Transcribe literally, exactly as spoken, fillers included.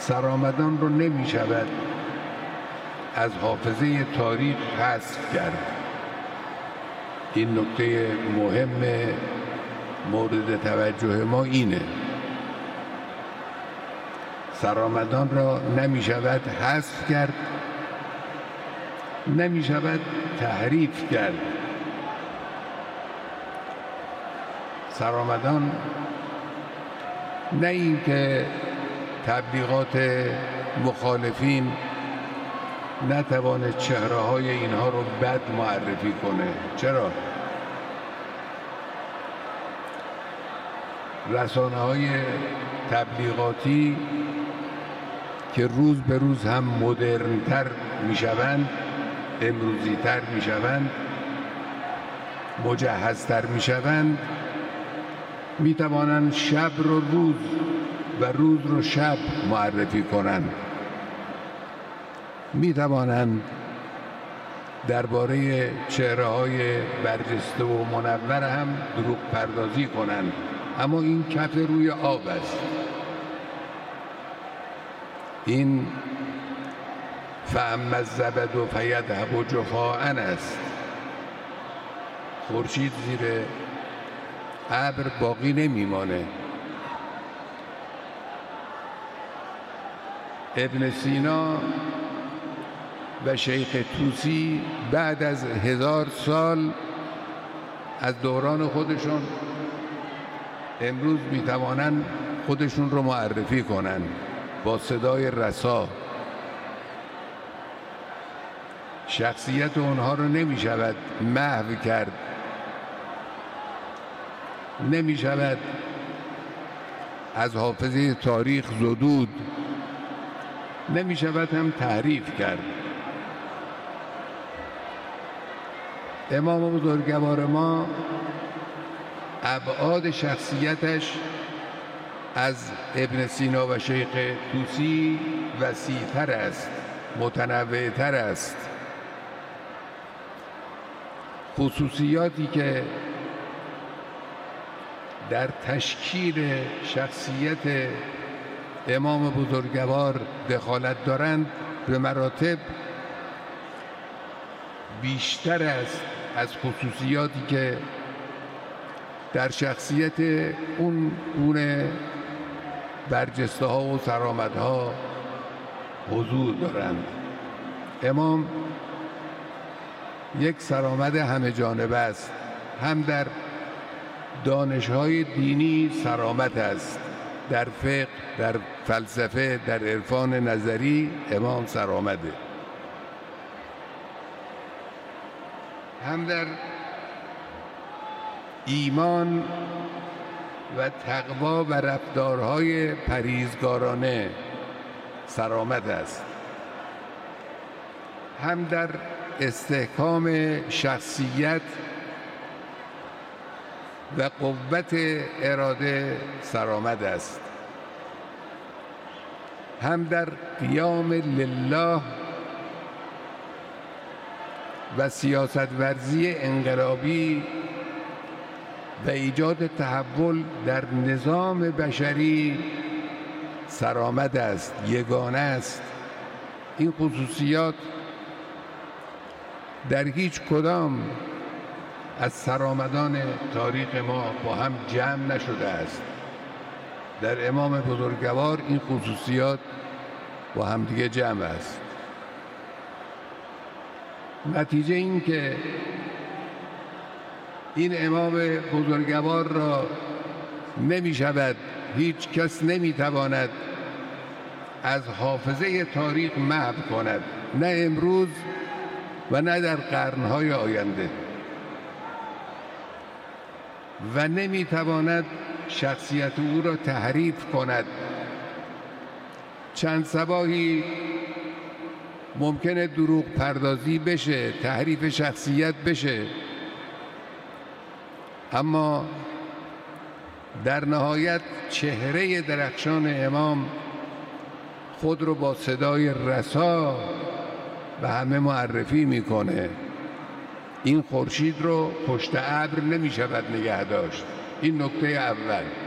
سرآمدان رو نمی شود از حافظه تاریخ حذف کرد. این نکته مهم مورد توجه ما اینه. سرآمدان را نمی شود حذف کرد، نمی شود تحریف کرد. سرآمدان نه اینکه تبلیغات مخالفین نتوانه چهره های اینها رو بد معرفی کنه. چرا؟ رسانه های تبلیغاتی که روز به روز هم مدرن‌تر میشوند، امروزی‌تر میشوند، مجهزتر میشوند، میتوانند شب رو روز و روز رو شب معرفی کنند. میتوانند درباره چهره‌های برجسته و منور هم دروغ پردازی کنند، اما این کف روی آب است. این فاما الزبد فیذهب جفاء است. خورشید زیر ابر باقی نمیمانه. ابن سینا و شیخ طوسی بعد از هزار سال از دوران خودشون امروز میتوانند خودشون رو معرفی کنند با صدای رسا. شخصیت اونها رو نمی شود محو کرد، نمی شود از حافظه تاریخ زدود، نمی شود هم تحریف کرد. امام بزرگوار ما ابعاد شخصیتش از ابن سینا و شیخ طوسی وسیع‌تر است، متنوع‌تر است. خصوصیاتی که در تشکیل شخصیت امام بزرگوار دخالت دارند به مراتب بیشتر است از خصوصیاتی که در شخصیت اون گونه برجسته ها و سرآمدها حضور دارند. امام یک سرآمد همه جانبه است. هم در دانش‌های دینی سرآمد است، در فقه، در فلسفه، در عرفان نظری امام سرآمده. هم در ایمان و تقوا و رفتارهای پرهیزگارانه سرآمد است. هم در استحکام شخصیت و قوت اراده سرآمد است. هم در قیام لله و سیاست ورزی انقلابی و ایجاد تحول در نظام بشری سرآمد است، یگانه است. این خصوصیات در هیچ کدام از سرآمدان تاریخ ما با هم جمع نشده است. در امام بزرگوار این خصوصیات با هم دیگه جمع است. نتیجه این که این امام بزرگوار را نمی شود، هیچ کس نمی تواند از حافظه تاریخ محو کند، نه امروز و نه در قرنهای آینده، و نمی تواند شخصیت او را تحریف کند. چند صباحی ممکنه دروغ پردازی بشه، تحریف شخصیت بشه، اما در نهایت چهره درخشان امام خود رو با صدای رسا به همه معرفی میکنه. این خورشید رو پشت ابر نمی شود نگه داشت. این نکته اول.